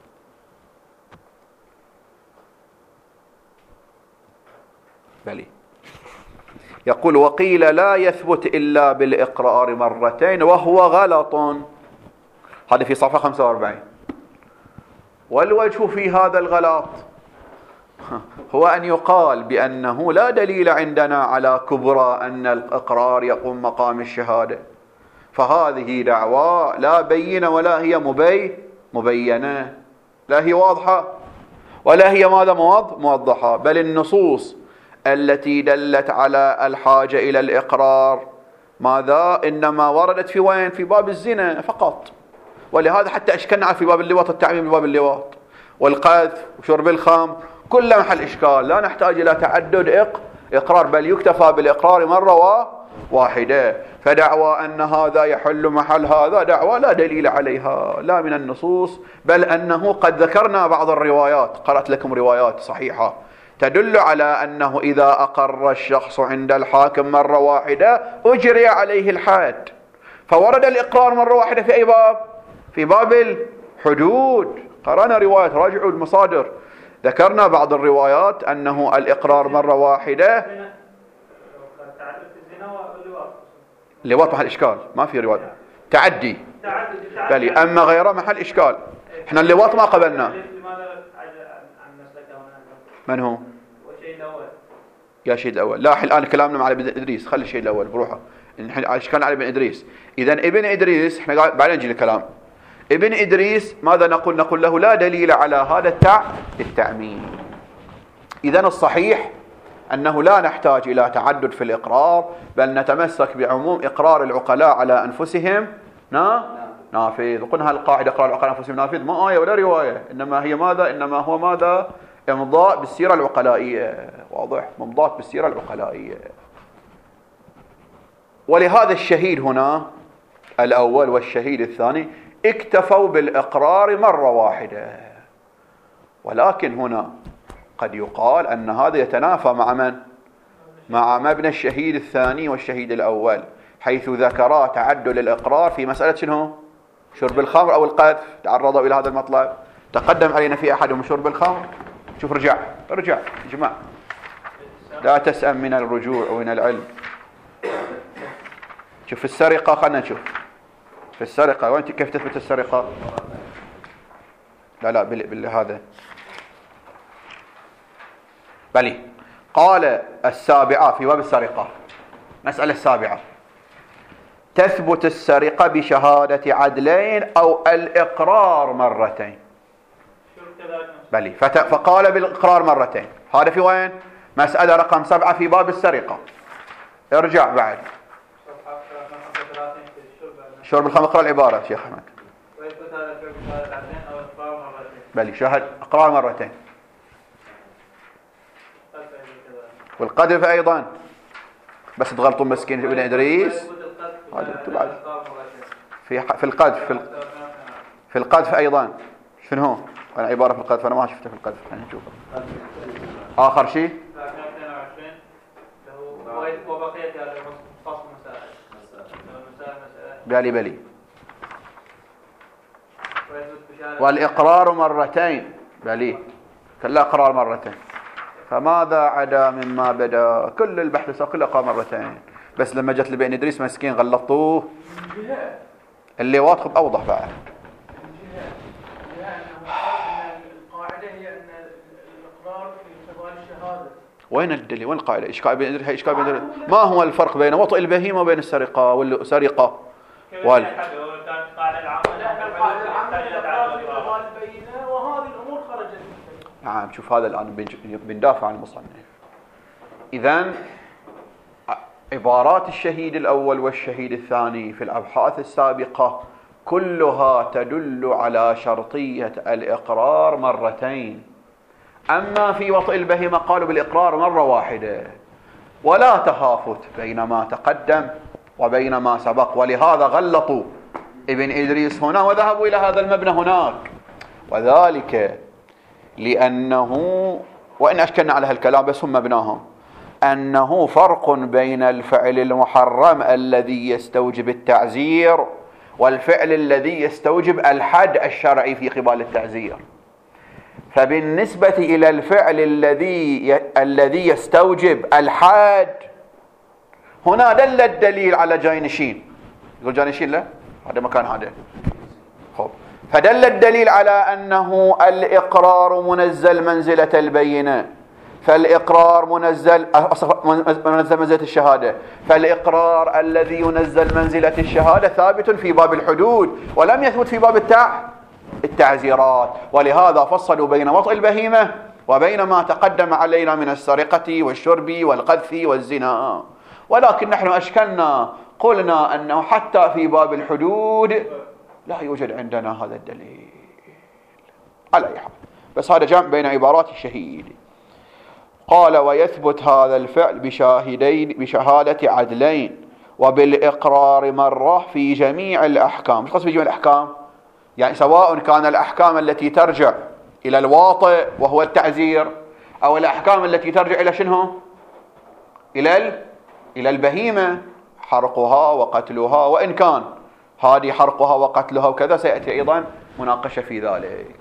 بلي يقول وقيل لا يثبت إلا بالإقرار مرتين وهو غلط. هذا في صفحة 45. والوجه في هذا الغلط هو أن يقال بأنه لا دليل عندنا على كبرى أن الإقرار يقوم مقام الشهادة، فهذه دعوى لا بينة ولا هي مبينة، لا هي واضحة ولا هي ماذا موضحة. بل النصوص التي دلت على الحاجة إلى الإقرار ماذا؟ إنما وردت في وين؟ في باب الزنا فقط. ولهذا حتى أشكلنا في باب اللواط، التعميم بباب اللواط والقذف وشرب الخمر، كل محل إشكال، لا نحتاج إلى تعدد إقرار، بل يكتفى بالإقرار مرة واحدة. فدعوى أن هذا يحل محل هذا دعوى لا دليل عليها لا من النصوص، بل أنه قد ذكرنا بعض الروايات، قرأت لكم روايات صحيحة تدل على أنه إذا أقر الشخص عند الحاكم مرة واحدة أجري عليه الحد. فورد الإقرار مرة واحدة في أي باب؟ في باب الحدود. قرأنا روايات، راجعوا المصادر، ذكرنا بعض الروايات أنه الإقرار مرة واحدة. اللواط محل إشكال، ما في رواية تعدي بلي، أما غيره محل إشكال. إحنا اللواط ما قبلنا. من هو؟ يا شيء الأول. لا الآن كلامنا مع ابن إدريس، خلي الشيء الأول بروحه، إشكال على ابن إدريس. إذن ابن إدريس إحنا بعدين نجي الكلام. ابن إدريس ماذا نقول له لا دليل على هذا التعميم. إذن الصحيح أنه لا نحتاج إلى تعدد في الإقرار، بل نتمسك بعموم إقرار العقلاء على أنفسهم نافذ. وقلنا القاعدة إقرار العقلاء على أنفسهم نافذ ما آية ولا رواية، إنما هي ماذا؟ إنما هو ماذا؟ إمضاء بالسيرة العقلائية. واضح؟ ممضاة بالسيرة العقلائية. ولهذا الشهيد هنا الأول والشهيد الثاني اكتفوا بالإقرار مرة واحدة. ولكن هنا قد يقال أن هذا يتنافى مع من؟ مع مبنى الشهيد الثاني والشهيد الأول، حيث ذكرا تعدل الإقرار في مسألة شنو؟ شرب الخمر أو القذف. تعرضوا إلى هذا المطلب، تقدم علينا في أحدهم شرب الخمر. شوف رجع جماعة، لا تسأم من الرجوع ومن العلم. شوف السرقة، خلنا نشوف في السرقة وين كيف تثبت السرقة. لا هذا بلي. قال السابعة في باب السرقة، مسألة السابعة، تثبت السرقة بشهادة عدلين أو الإقرار مرتين. شو كذلك بلي فقال بالإقرار مرتين. هذا في وين؟ مسألة رقم 7 في باب السرقة. ارجع بعد. شرب الخمر اقرأ العبارة شيخ أحمد. ويثبت هذا الفعل بشهادة عدلين أو إقرار مرتين. بلي شهد إقرار مرتين. والقذف أيضا بس تغلطون مسكين ابن إدريس. في القذف في القذف أيضا شنو هو؟ أنا عبارة في القذف أنا ما شفته في القذف. خلينا نشوفه. آخر شيء. وبقية هذا فصل مسائل. بلي والإقرار مرتين. بلي كلا إقرار مرتين. فماذا عدا مما بدا؟ كل البحث صار كله إقرار مرتين. بس لما جت لبين إدريس مسكين غلطوه. اللي واضح أوضح بعد. القاعدة هي أن الإقرار في قضاء الشهادة. وين الدليل؟ وين القاعدة؟ إشكال بين ما هو الفرق بين وطئ البهيمة وبين السرقة والسرقة؟ القاعدة العامة الإقرار في قضاء البينة وهذه الأمور خرجت. نعم شوف هذا الآن بندافع عن المصنف. إذن عبارات الشهيد الأول والشهيد الثاني في الأبحاث السابقة كلها تدل على شرطية الإقرار مرتين. أما في وطئ البهيمة قالوا بالإقرار مرة واحدة، ولا تهافت بين ما تقدم وبين ما سبق، ولهذا غلطوا ابن إدريس هنا وذهبوا إلى هذا المبنى هناك. وذلك لأنه وإن أشكلنا على هالكلام بس هم مبناهم أنه فرق بين الفعل المحرم الذي يستوجب التعزير والفعل الذي يستوجب الحد الشرعي في قبال التعزير. فبالنسبة إلى الفعل الذي يستوجب الحد هنا دل الدليل على جاينشين. يقول جاينشين لا هذا مكان هذا. فدل الدليل على أنه الإقرار منزل منزلة البينة، فالإقرار منزل منزلة الشهادة، فالإقرار الذي ينزل منزلة الشهادة ثابت في باب الحدود ولم يثبت في باب التعزيرات. ولهذا فصلوا بين وطئ البهيمة وبين ما تقدم علينا من السرقة والشرب والقذف والزنا. ولكن نحن أشكلنا قلنا أنه حتى في باب الحدود لا يوجد عندنا هذا الدليل على أي حال. بس هذا جمع بين عبارات الشهيد. قال ويثبت هذا الفعل بشهادة عدلين وبالإقرار مرة في جميع الأحكام. مش قصد في جميع الأحكام، يعني سواء كان الأحكام التي ترجع إلى الواطئ وهو التعزير أو الأحكام التي ترجع إلى شنو؟ إلى البهيمة حرقها وقتلها، وإن كان هذه حرقها وقتلها وكذا سيأتي أيضا مناقشة في ذلك.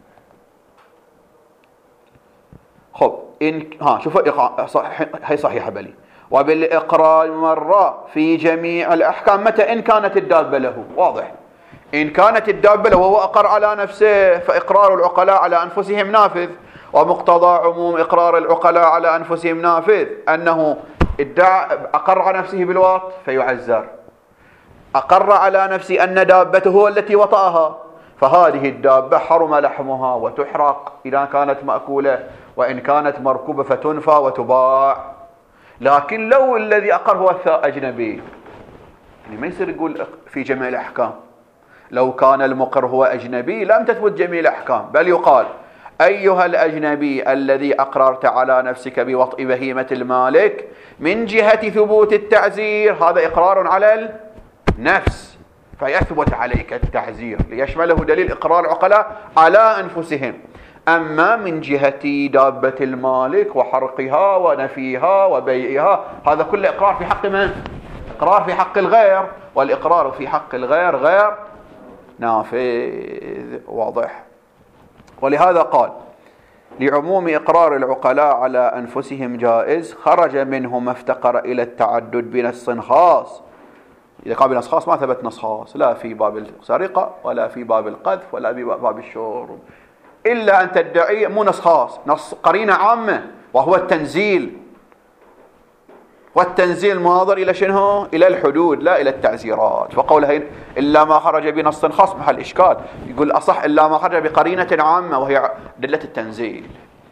خب شوفوا هي صحيحة بلي. وبالإقرار مرة في جميع الأحكام متى؟ إن كانت الدابة له. واضح. إن كانت الدابة له وهو أقر على نفسه فإقرار العقلاء على أنفسهم نافذ، ومقتضى عموم إقرار العقلاء على أنفسهم نافذ أنه أقر على نفسه بالواط فيعزر، أقر على نفسه أن دابته هو التي وطأها فهذه الدابة حرم لحمها وتحرق إذا كانت مأكولة، وإن كانت مركوبة فتنفى وتباع. لكن لو الذي أقر هو أجنبي، يعني ما يصير يقول في جميع الأحكام. لو كان المقر هو أجنبي لم تثبت جميع الأحكام، بل يقال أيها الأجنبي الذي أقررت على نفسك بوطئ بهيمة المالك من جهة ثبوت التعزير، هذا إقرار على النفس فيثبت عليك التعزير ليشمله دليل إقرار العقلاء على أنفسهم. أما من جهة دابة المالك وحرقها ونفيها وبيعها هذا كله إقرار في حق من؟ إقرار في حق الغير، والإقرار في حق الغير غير نافذ. واضح. ولهذا قال لعموم إقرار العقلاء على أنفسهم جائز، خرج منه ما افتقر إلى التعدد بنص خاص. إذا قال بنص خاص ما ثبت نص خاص لا في باب السرقة ولا في باب القذف ولا في باب الشرب، إلا أن تدعي مو نص خاص، نص قرينة عامة وهو التنزيل. والتنزيل ماضر إلى شنو؟ إلى الحدود لا إلى التعزيرات. فقولها إلا ما خرج بنص خاص محل إشكال، يقول أصح إلا ما خرج بقرينة عامة وهي دلة التنزيل،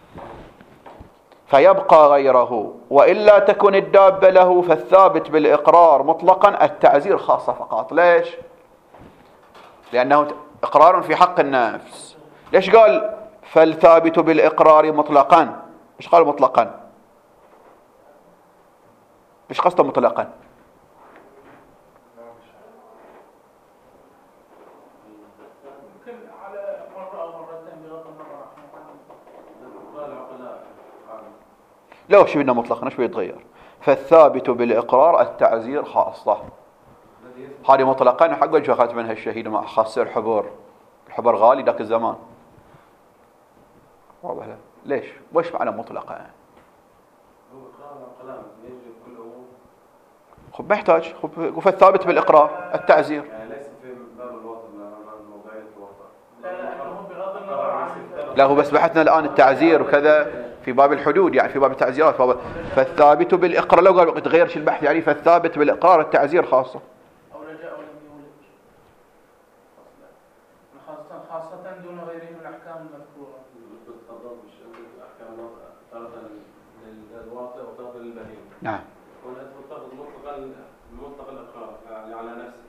فيبقى غيره. وإلا تكن الدابة له فالثابت بالإقرار مطلقا التعزير خاصة فقط. ليش؟ لأنه إقرار في حق النفس. ليش قال فالثابت بالإقرار مطلقا؟ إيش قال مطلقا؟ إيش قصده مطلقا؟ يمكن على مرة أو مرتين بغض النظر عن لو شو بدنا مطلقا ايش بيتغير؟ فالثابت بالإقرار التعزير خاصة. هذه مطلقا حق وجه أخذت منها الشهيد مع خاصة الحبر غالي ذاك الزمان. واضح له؟ ليش؟ وش معنى مطلقا؟ خب محتاج خب فالثابت بالإقرار التعزير. يعني ليس في باب الوطن موضوعية الوطن. لأنه بغض النظر عن لا هو بس بحثنا الآن التعزير وكذا في باب الحدود، يعني في باب التعزيرات. فالثابت بالإقرار لو قال تغيرش البحث يعني فالثابت بالإقرار التعزير خاصة. أو لجأ أو لم يولد، خاصة دون غيره من الأحكام المذكورة. الأحكام تارة للواطئ وتارة للبهيم. نعم. هنا تاخذ مطلق الإقرار يعني على نفسه.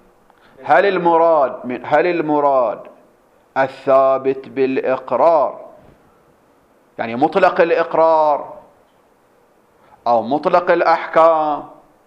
هل المراد الثابت بالإقرار يعني مطلق الإقرار أو مطلق الأحكام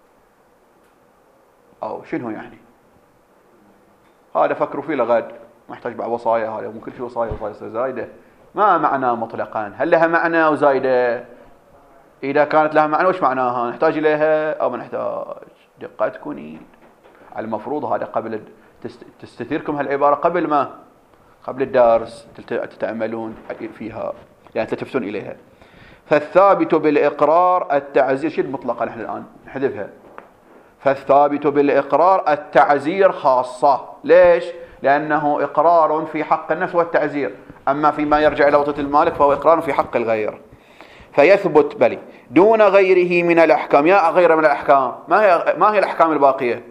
أو شنو يعني؟ هذا فكروا فيه لغد، ما يحتاج بعد وصايا. هذا ممكن في وصايا زايدة. ما معنى مطلقا؟ هل لها معنى وزايدة؟ إذا كانت لها معنى وش معناها؟ نحتاج إليها أو ما نحتاج؟ دقة تكونين على المفروض هذا قبل تستثيركم هالعبارة قبل الدرس تتأملون فيها يعني تلتفتون إليها. فالثابت بالإقرار التعزير شد مطلقا نحن الآن نحذفها. فالثابت بالإقرار التعزير خاصة. ليش؟ لأنه إقرار في حق النفس والتعزير، أما فيما يرجع إلى وطئة المالك فهو إقرار في حق الغير. فيثبت دون غيره من الأحكام. يا غير من الأحكام ما هي الأحكام الباقية؟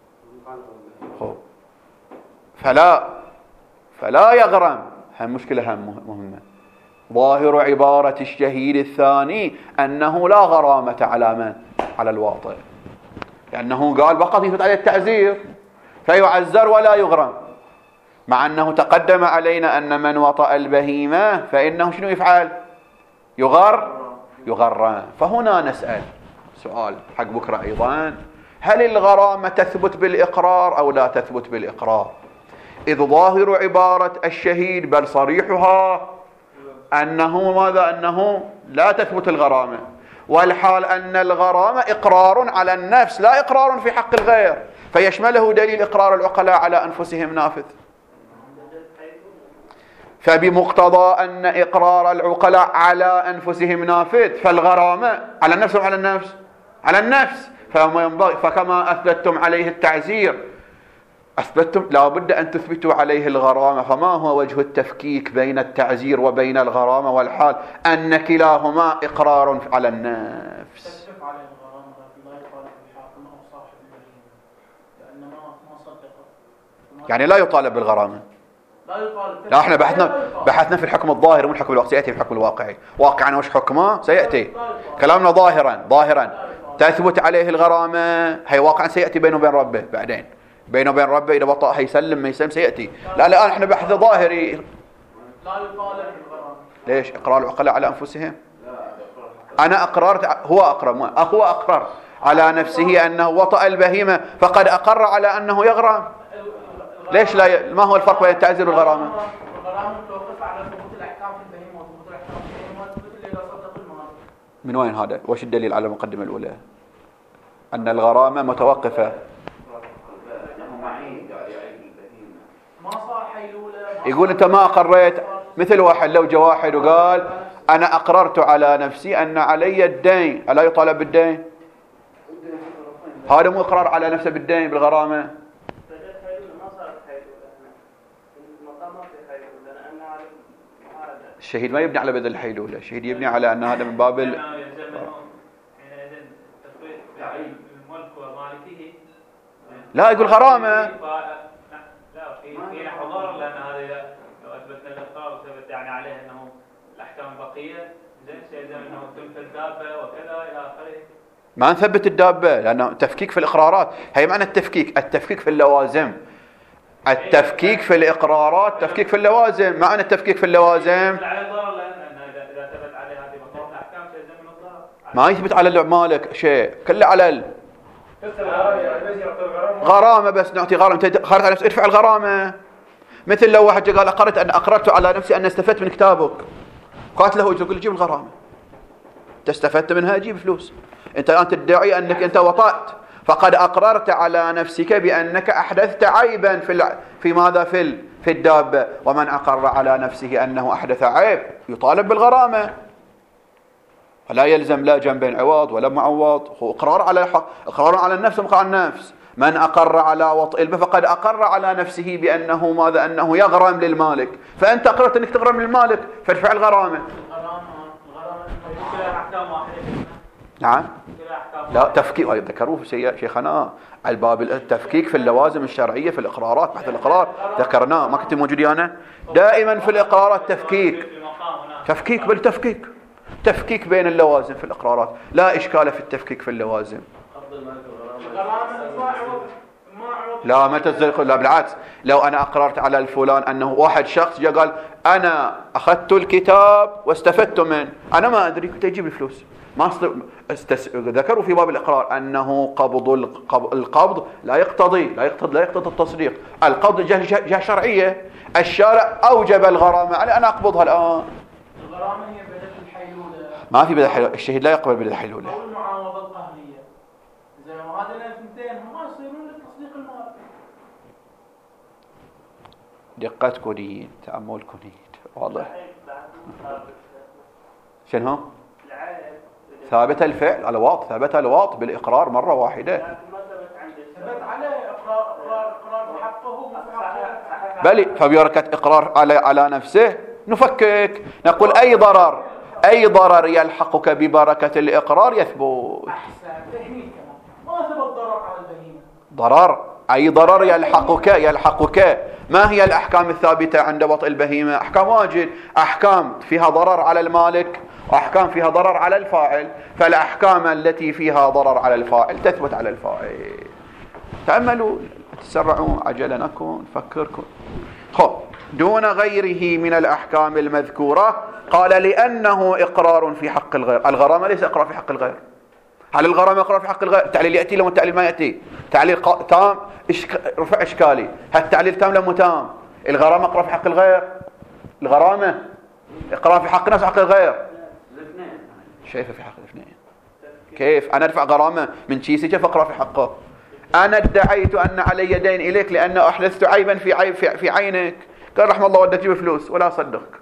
فلا يغرم. المشكلة مهمة. ظاهر عبارة الشهيد الثاني أنه لا غرامة على من؟ على الواطئ، لأنه قال فقط يثبت عليه التعزير فيعزر ولا يغرم، مع أنه تقدم علينا أن من وطأ البهيمة فإنه شنو يفعل؟ يغرم. فهنا نسأل سؤال حق بكرة أيضا: هل الغرامة تثبت بالإقرار أو لا تثبت بالإقرار؟ إذ ظاهر عبارة الشهيد بل صريحها أنه لا تثبت الغرامة، والحال أن الغرامة إقرار على النفس لا إقرار في حق الغير، فيشمله دليل إقرار العقلاء على أنفسهم نافذ. فبمقتضى أن إقرار العقلاء على أنفسهم نافذ فالغرامة على النفس وعلى النفس على النفس، فكما أثبتتم عليه التعزير أثبتتم لا بد أن تثبتوا عليه الغرامة. فما هو وجه التفكيك بين التعزير وبين الغرامة، والحال أن كلاهما إقرار على النفس؟ تكتب عليه الغرامة لكن لا يطالب بالحاكم أو صاحب البهيمة، لأن ما صدق. يعني لا يطالب بالغرامة. لا يطالب. لا احنا بحثنا في الحكم الظاهري والحكم الواقعي. سيأتي في الحكم الواقعي. واقعا وش حكمه سيأتي كلامنا ظاهرا تثبت عليه الغرامة. هي واقعا سيأتي بينه وبين ربه بعدين، بينه وبين ربه إذا بطأ هيسلم ما يسلم سيأتي. لا الآن احنا بحث ظاهري. لا يطالب بالغرامة. ليش؟ إقرار العقلاء على أنفسهم. أنا أقررت، هو أقرر على نفسه أنه وطأ البهيمة فقد أقر على أنه يغرم. ليش لا ما هو الفرق بين التعزير والغرامة؟ الغرامة توقف على ثبوت الأحكام في البهيمة وثبوت الأحكام في البهيمة وثبوت اللي لا صدق المال. من وين هذا؟ وش الدليل على المقدمة الأولى؟ أن الغرامة متوقفة. ما صار حيلولة. يقول أنت ما أقريت. مثل واحد لو جاء واحد وقال أنا أقررت على نفسي أن علي الدين، ألا يطالب بالدين؟ هذا مو إقرار على نفسه بالدين بالغرامة. الشهيد ما يبني على بدل الحيلولة، الشهيد يبني على أن هذا من باب لا يقول غرامة. لا في نحو ضرر، لأن هذا لو أثبتنا الإقرار ثبت يعني عليه أنه الأحكام البقية زين سيلزم أنه تنفي الدابة وكذا إلى آخره. ما نثبت الدابة لأنه تفكيك في الإقرارات، هي معنى التفكيك في اللوازم. التفكيك في الإقرارات تفكيك في اللوازم، معنى التفكيك في اللوازم على ضرر، لأن إذا ثبت عليه هذه بقية الأحكام سيلزم من الضرر. ما يثبت على المالك شيء، كله على غرامة. بس نعطي غرامة، انت خارج على نفسك ادفع الغرامة. مثل لو واحد قال أقررت على نفسي أن استفدت من كتابك، قالت له يقول جيب الغرامة، انت استفدت منها جيب فلوس. انت الآن تدعي أنك انت وطأت، فقد أقررت على نفسك بأنك أحدثت عيبا في ماذا في الدابة. ومن أقر على نفسه أنه أحدث عيب يطالب بالغرامة، فلا يلزم لا جنب عوض ولا معوض، هو إقرار على الحق، إقرار على النفس ومقع النفس. من أقر على وطئ الماء فقد أقر على نفسه بأنه ماذا؟ أنه يغرم للمالك. فأنت أقررت أنك تغرم للمالك فادفع الغرامة. نعم. لا تفكيك، ذكروه شيخنا الباب التفكيك في اللوازم الشرعية في الإقرارات، بحث الإقرار ذكرناه، ما كنت موجودي أنا؟ دائما في الإقرارات تفكيك بالتفكيك، تفكيك بين اللوازم في الإقرارات، لا إشكال في التفكيك في اللوازم. لا ما تزرق، لا بالعكس، لو أنا أقررت على الفلان أنه واحد شخص جاء قال أنا أخذت الكتاب واستفدت منه، أنا ما أدري، كنت أجيب الفلوس. ما ذكروا في باب الإقرار أنه القبض لا يقتضي التصديق. القبض جهة شرعية، الشارع أوجب الغرامة على أنا أقبضها الآن. الغرامة هي بدل الحيلولة، ما في بدل الحيلولة، الشهيد لا يقبل بدل الحيلولة أو المعاوضة القهرية. زي ما هذين الاثنتين هما يصيرون لتصديق المال. دقة كونيت، تأمل كونيت، واضح. شنو؟ ثابت الفعل الواط، ثبت الواط بالإقرار مرة واحدة. ثبت عليه إقرار بحقه بلي، فبركة إقرار على نفسه نفكك، نقول أي ضرر يلحقك ببركة الإقرار يثبت. ما ثبت ضرر على البهيمة. أي ضرر يلحقك. ما هي الأحكام الثابتة عند وطئ البهيمة؟ أحكام واجد، أحكام فيها ضرر على المالك وأحكام فيها ضرر على الفاعل. فالأحكام التي فيها ضرر على الفاعل تثبت على الفاعل. تأملوا، تسرعوا عجلا، أكون فكركم. دون غيره من الأحكام المذكورة. قال لأنه إقرار في حق الغير. الغرامة ليس إقرار في حق الغير. هل الغرامة إقرار في حق الغير؟ التعليل يأتي لو التعليل ما يأتي. تعليل تام رفع إشكالي، هالتعليل تام لو تام. الغرامة إقرار في حق الغير، الغرامة إقرار في حق نفس حق الغير. شايفه في حق الاثنين. كيف أنا أدفع غرامة من كيسي كيف أقرأ في حقه؟ أنا ادعيت أن علي دين إليك لأن أحدثت عيبا في عينك، قال رحمه الله ودك تجيب فلوس ولا صدقك.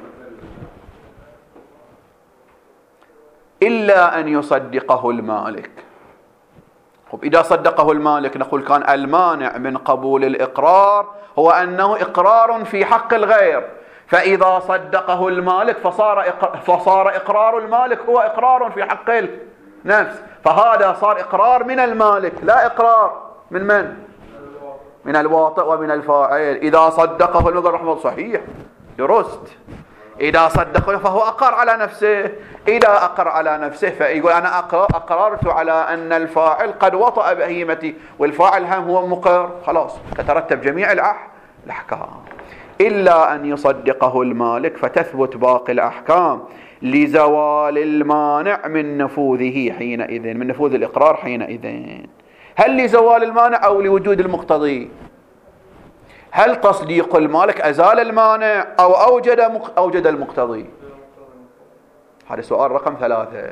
إلا أن يصدقه المالك. إذا صدقه المالك نقول كان المانع من قبول الإقرار هو أنه إقرار في حق الغير، فإذا صدقه المالك فصار إقرار المالك هو إقرار في حق النفس، فهذا صار إقرار من المالك لا إقرار من؟ من الواطئ ومن الفاعل. إذا صدقه المالك رحمه الله صحيح درست، إذا صدقه فهو أقر على نفسه. إذا أقر على نفسه فيقول أنا أقررت على أن الفاعل قد وطأ بهيمتي، والفاعل هم هو مقر، خلاص تترتب جميع الأحكام. إلا أن يصدقه المالك فتثبت باقي الأحكام لزوال المانع من نفوذه حينئذ، من نفوذ الإقرار حينئذ. هل لزوال المانع أو لوجود المقتضي؟ هل تصديق المالك أزال المانع أو أوجد المقتضي؟ هذا سؤال رقم 3.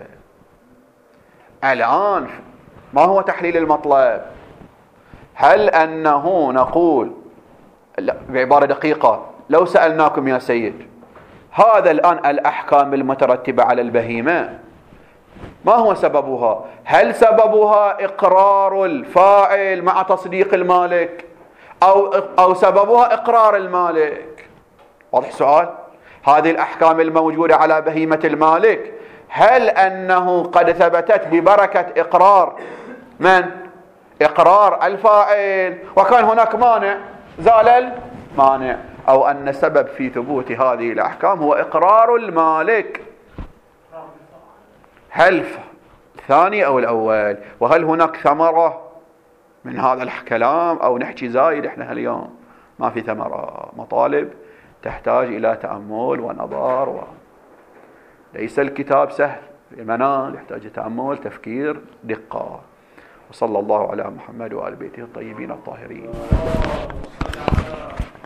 الآن ما هو تحليل المطلب؟ هل أنه نقول بعبارة دقيقة، لو سألناكم يا سيد هذا الآن الأحكام المترتبة على البهيمة ما هو سببها؟ هل سببها إقرار الفاعل مع تصديق المالك أو سببها إقرار المالك؟ واضح السؤال؟ هذه الأحكام الموجودة على بهيمة المالك هل أنه قد ثبتت ببركة إقرار من؟ إقرار الفاعل وكان هناك مانع زال المانع، أو أن السبب في ثبوت هذه الأحكام هو إقرار المالك. هل الثاني أو الأول؟ وهل هناك ثمرة من هذا الكلام أو نحكي زايد؟ إحنا اليوم ما في ثمرة، مطالب تحتاج إلى تأمل ونظر، ليس الكتاب سهل، المنال يحتاج تأمل، تفكير، دقة. وصلى الله على محمد وآل بيته الطيبين الطاهرين.